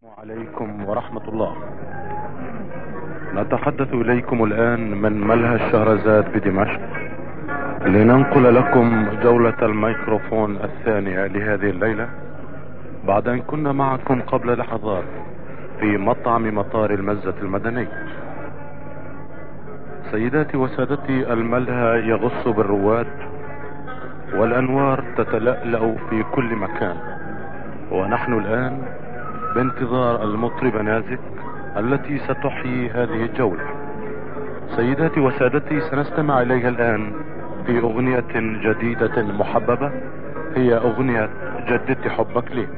عليكم ورحمة الله. نتحدث إليكم الآن من ملهى الشهرزاد بدمشق لننقل لكم جولة الميكروفون الثانية لهذه الليلة، بعد أن كنا معكم قبل لحظات في مطعم مطار المزة المدني. سيداتي وسادتي، الملهى يغص بالرواد والأنوار تتلألأ في كل مكان، ونحن الآن بانتظار المطربة نازك التي ستحيي هذه الجولة. سيداتي وسادتي، سنستمع إليها الآن في أغنية جديدة محببة، هي أغنية جددت حبك لي.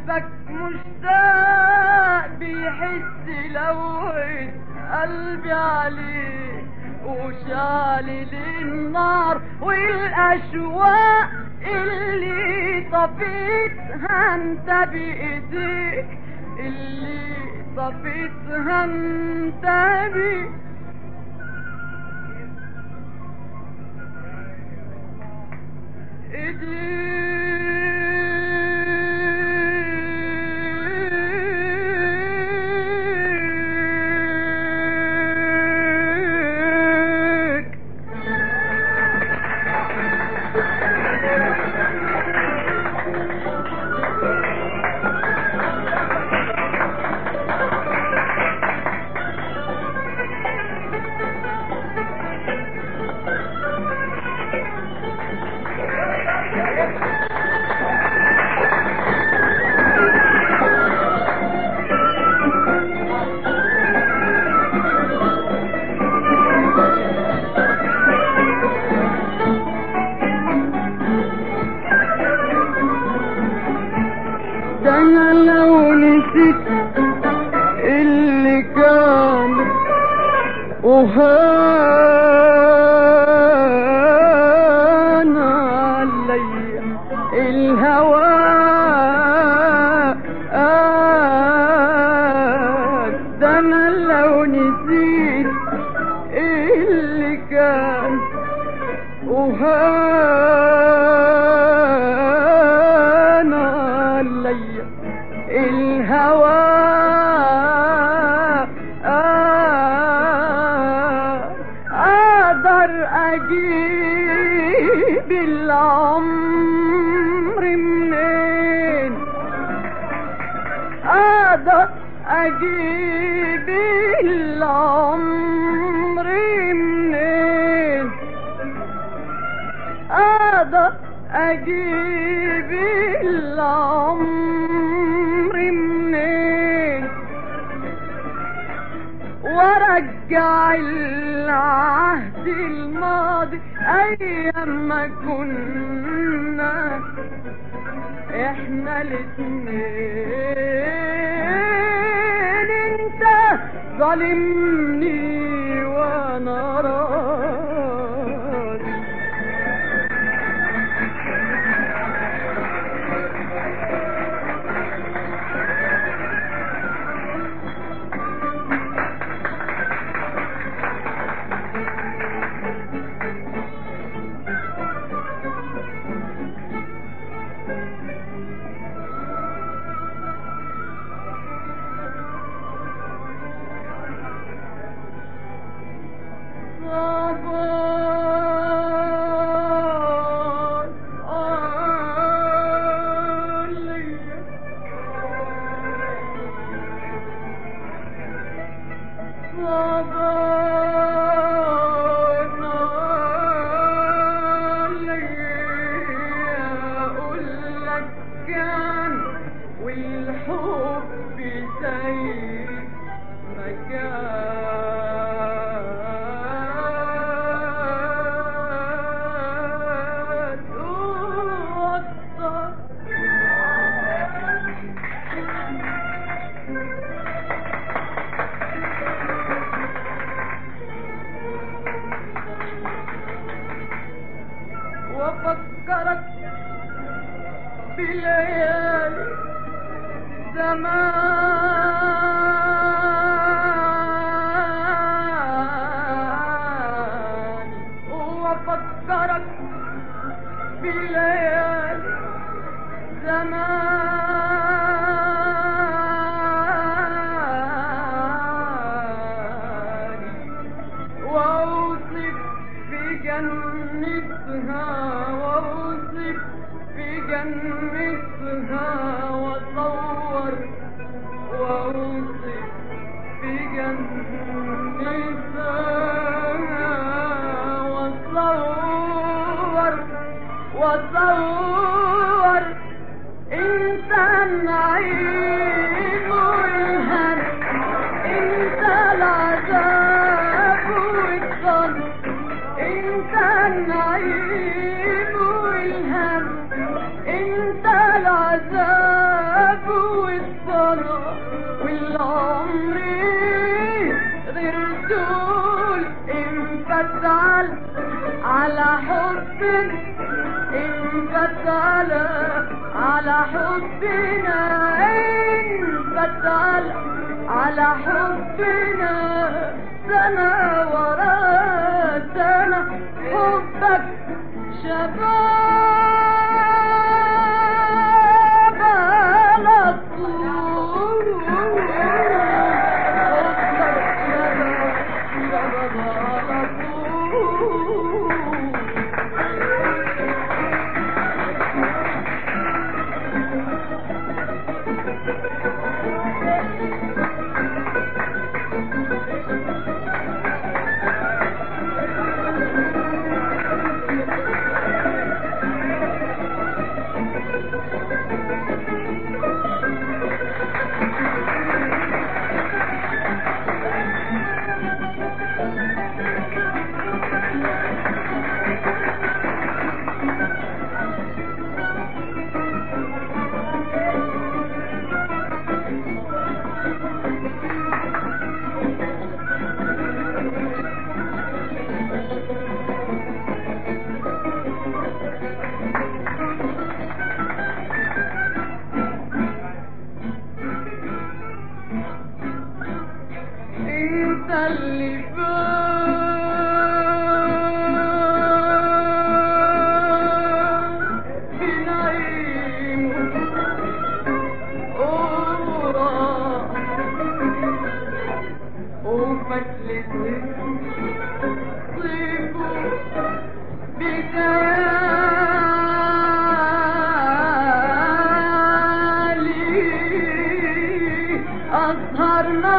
قلبك مشتاق بيحس لوعة قلبي عليه، وشعل النار والأشواق اللي طفيتها انت بإيديك، اللي طفيتها انت ده انا لو نسيت اللي كان وهان عليا الهوى، ده انا لو نسيت اللي كان وهان عليا الهوى، اقدر اجيب العمر منين، اقدر اجيب العمر منين، اقدر اجيب العمر منين، وارجع العهد الماضي ايام ما كنا احنا الاتنين، انت ظالمني وانا راضي. والحب زي ما كان وصل وفكرك بليالي زمان، وفكرك بليالي زمان، واوصف بجنتها، واوصف بجنتها، واصور واوصف بجنتها، واصور انت النعيم والهنا، انت العذاب والظن، انت النعيم والهم، انت العذاب حبنا انفت على حبنا انفت على حبنا سنة ورا سنة حبك شباب على طول حبك شباب على طول انت اللي في نعيمه وراح وفتلة صيفه بدالي أسهرنا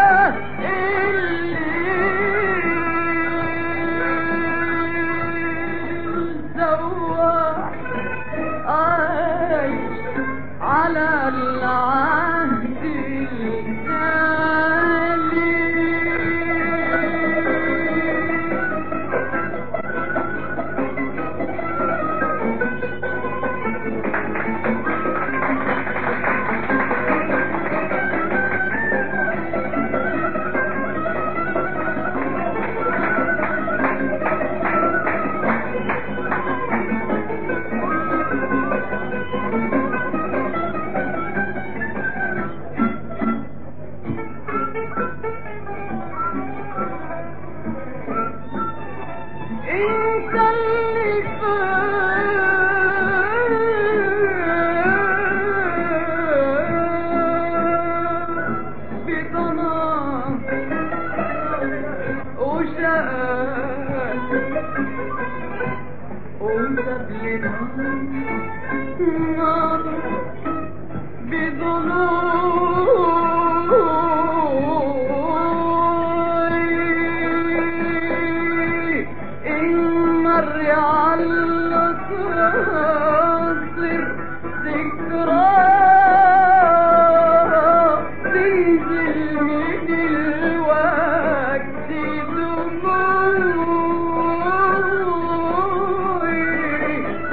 على العهد التالي انت اللي بضنا وشقاق وسبلنا نار مر على الصاصر ذكرى تنزل من الوقت دموعي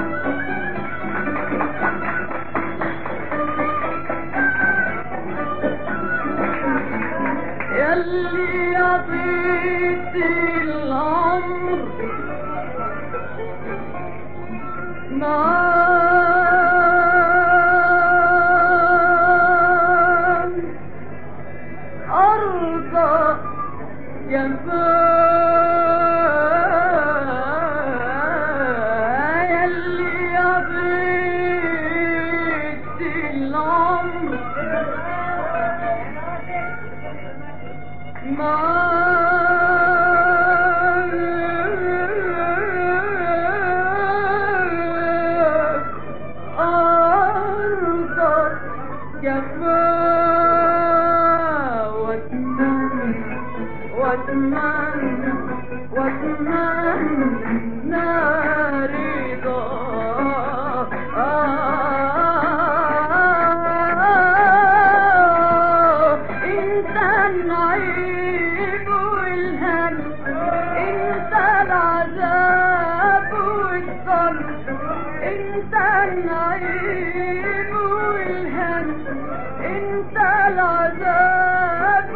ياللي عطيت العمر نعم أرضى جفايا اللي عطيت العمر واتمنى رضا انت النعيم والهم انت العذاب والصبر انت النعيم والهم انت العذاب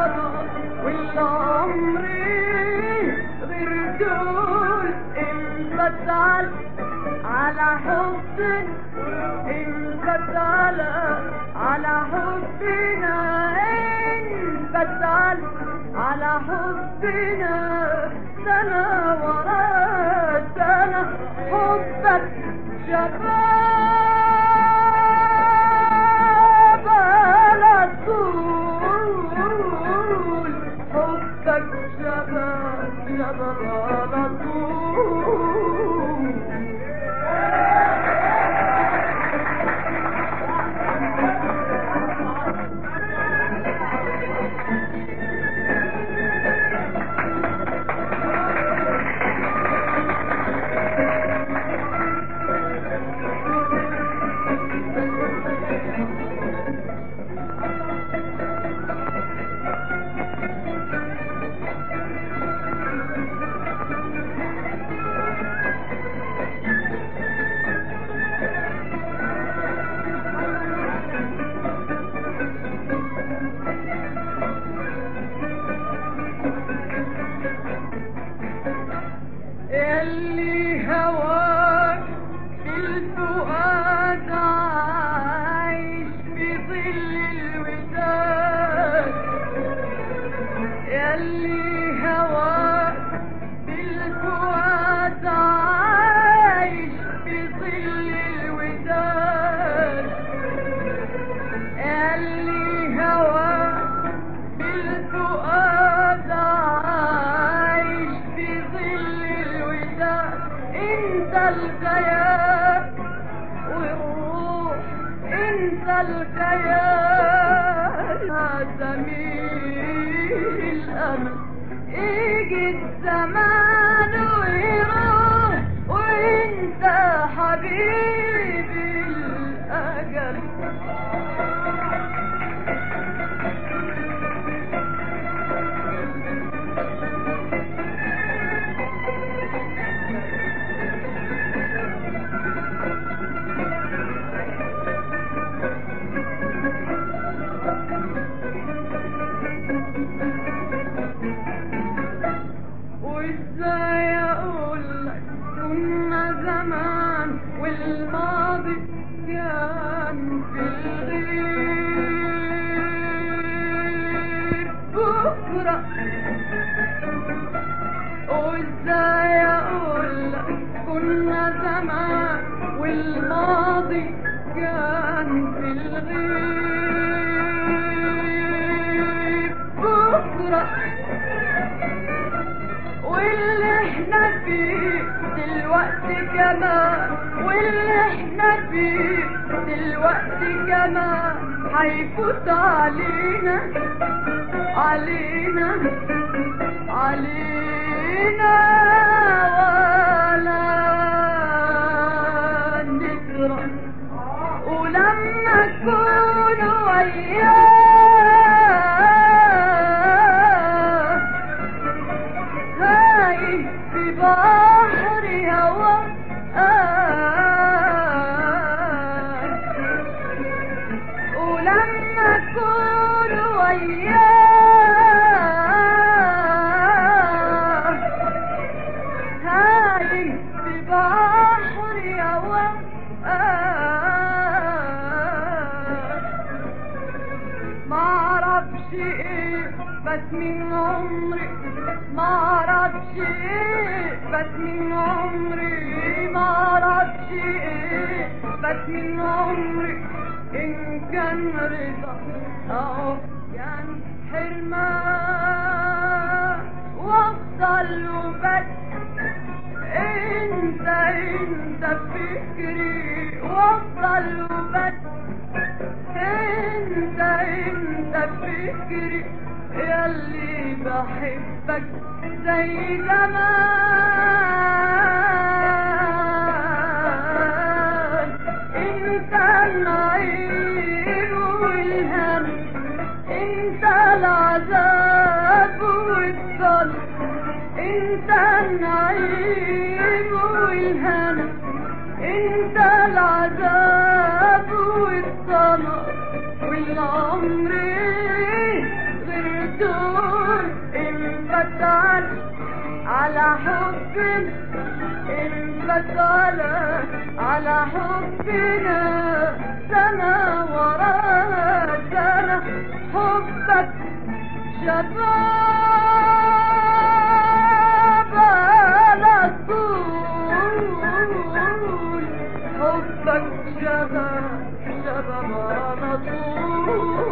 والصبر والعمر غير دول انت انفتل على حبنا انفتل على حبنا انفتل على حبنا سنة ورا سنة حبك شباب على طول حبك شباب شباب على طول اللي هواك في الفؤاد عايش في ظل الوداد اللي هواك في الفؤاد عايش في ظل الوداد اللي هواك في الفؤاد عايش في ظل انت الكيان والروح انت الكيان زميل الامل يجي الزمان ويروح وانت حبيبي الاجل وازاي اقولك كنا زمان والماضي كان في الغيب بكرة وازاي اقولك كنا زمان والماضي كان في الغيب بكرة واللي احنا فيه دلوقتي كمان واللي احنا فيه دلوقتي كمان هيفوت علينا علينا علينا ولا نكره ولما نكون وياه في بحر هوا ولما اكون وياه هايم في بحر هوا معرفش ايه بس من عمري معرفش ايه بس من عمري معرفش ايه بس من عمري ان كان رضا او كان حرمان وصل وبس انت فكري وصل وبس انت فكري ياللي بحبك زي زمان انت النعيم والهنا انت العذاب والظلم انت النعيم والهنا انت العذاب والظلم والعمر غير دول انفتل على حب على حبنا سنة ورا سنة. حبك شباب على طول، حبك شباب على طول.